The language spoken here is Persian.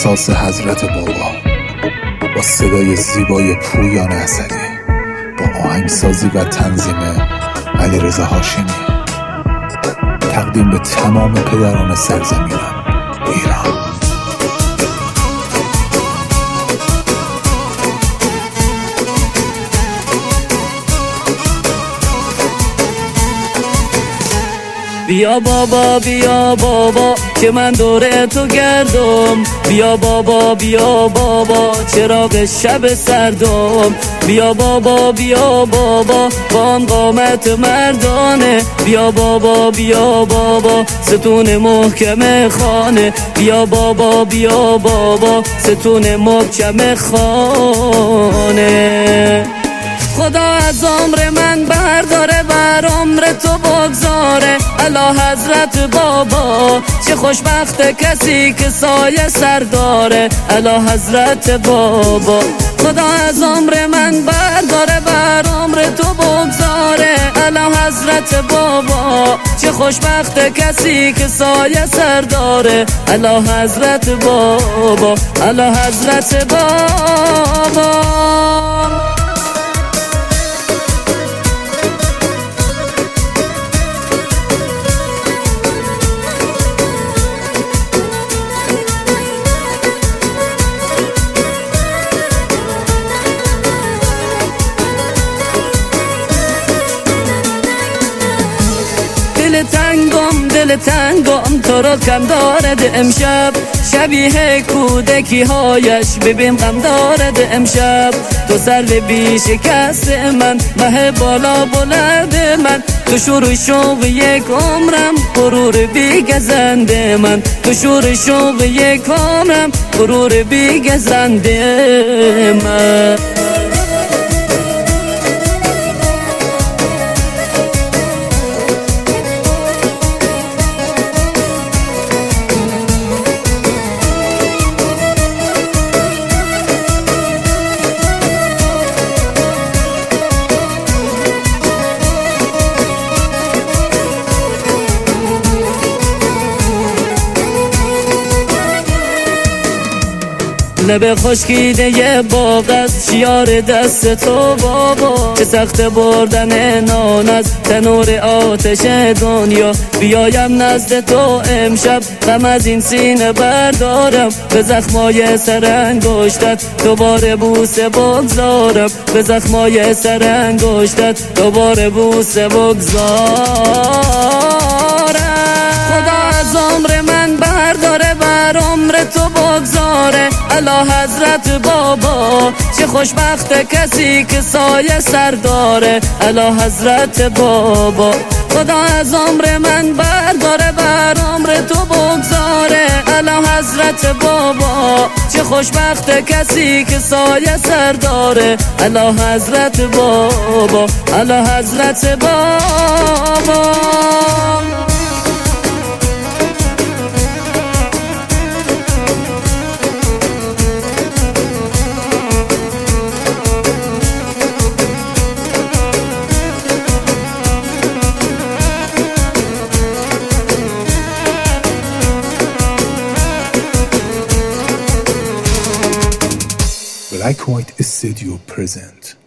احساس حضرت بابا با صدای زیبای پویان اسدی با آهنگسازی و تنظیم علیرضا هاشمی، تقدیم به تمام پدران سرزمینم ایران. بیا بابا بیا بابا که من دور تو گردم، بیا بابا بیا بابا چراغ شب سردم، بیا بابا بیا بابا با آن قامت مردانه، بیا بابا بیا بابا ستون محکم خانه، بیا بابا بیا بابا ستون محکم خانه. خدا از عمر من برداره بر عمر تو بگذاره، الا حضرت بابا چه خوشبخت کسی که سایه سر داره، الا حضرت بابا. خدا از عمر من برداره بر عمر تو بگذاره، الا حضرت بابا چه خوشبخت کسی که سایه سر داره، الا حضرت بابا، الا حضرت بابا. دل تنگم تو رو کم دارد امشب، شبیه کودکی هایش ببین غم دارد امشب. تو سر بی شکست من، مه بالا بلند من، تو شور شوق یک عمرم غرور بی گزند من، تو شور شوق یک عمرم غرور بی گزند من. لب خشکیده یه باغ است شیار دست تو بابا، چه سخت بردن نان از تنور آتش دنیا. بیایم نزد تو امشب غم از این سینه بردارم، به زخمای سر انگشتت دوباره بوسه بگذارم، به زخمای سر انگشتت دوباره بوسه بگذارم. خدا از عمر من برداره بر عمر تو بگذاره، الا حضرت بابا چه خوشبخت کسی که سایه سر داره، الا حضرت بابا. خدا از عمر من برداره بر عمر تو بگذاره، الا حضرت بابا چه خوشبخت کسی که سایه سر داره، الا حضرت بابا، الا حضرت بابا. Black White Studio present